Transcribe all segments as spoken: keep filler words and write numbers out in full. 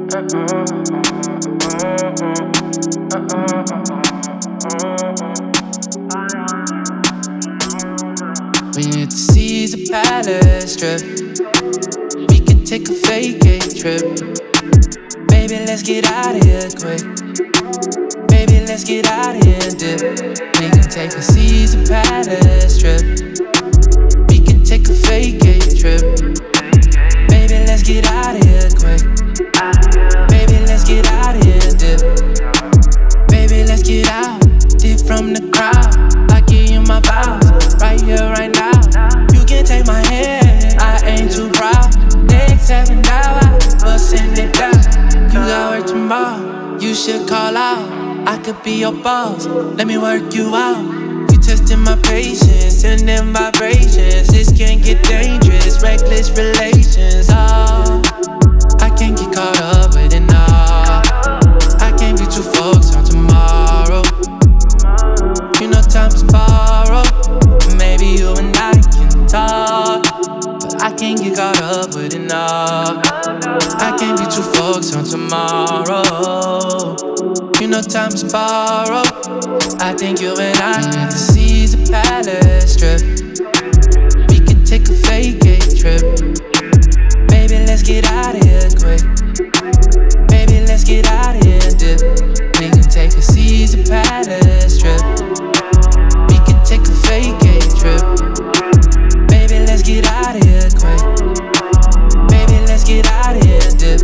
We hit the Caesar Palace strip. We could take a vacay trip. Baby, let's get out of here quick. Baby, let's get out of here and dip. We can take a Caesar Palace trip. We can take a vacay trip. Baby, let's get out of here quick. Baby, let's get out of here and dip. Baby, let's get out, dip from the crowd. I give you my vows, right here, right now. You can take my hand, I ain't too proud. Next seven hours, but send it down. You got work tomorrow, you should call out. I could be your boss, let me work you out. You testing my patience, sending vibrations. This can get dangerous, reckless relations. Oh, I can't get caught up with it now. I can't be too focused on tomorrow. You know time is borrowed. Maybe you and I can talk, but I can't get caught up with it now. I can't be too focused on tomorrow. You know time is borrowed. I think you and I can see the Palace strip. We could take a vacay trip. Baby, let's get out of here quick. Baby, let's get out of here and dip. We can take a Caesar Palace trip. We can take a vacay trip. Baby, let's get out of here quick. Baby, let's get out of here and dip.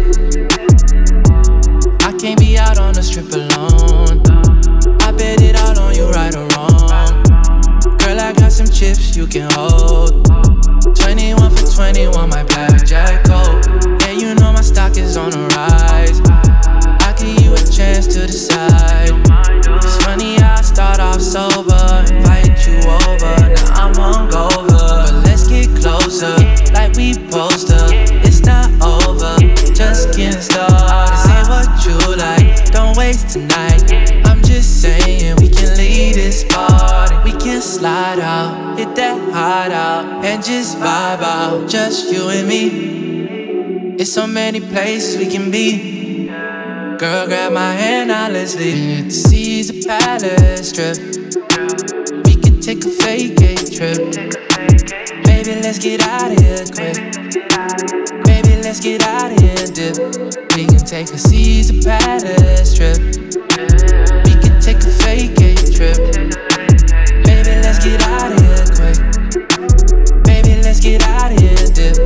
I can't be out on the strip alone. I bet it all on you, right or wrong. Girl, I got some chips you can hold. Twenty-one for twenty-one, my blackjack coat. Yeah, you know my stock is on the rise. I give you a chance to decide. It's funny how I start off sober, invite you over, now I'm hungover. But let's get closer, like we supposed to. It's not over, just getting started. Say what you like, don't waste tonight. I'm just saying we can leave this party. We can slide out, hit that hot out, and just vibe out, just you and me. It's so many places we can be. Girl, grab my hand, now let's leave. Hit the Caesar Palace strip. We could take a vacay trip. Baby, let's get out of here quick. Baby, let's get out of here and dip. We can take a Caesar Palace trip. We can take a vacay trip. Baby, let's get out of here quick. Baby, let's get out of here and dip.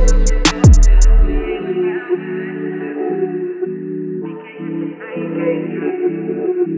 Thank you.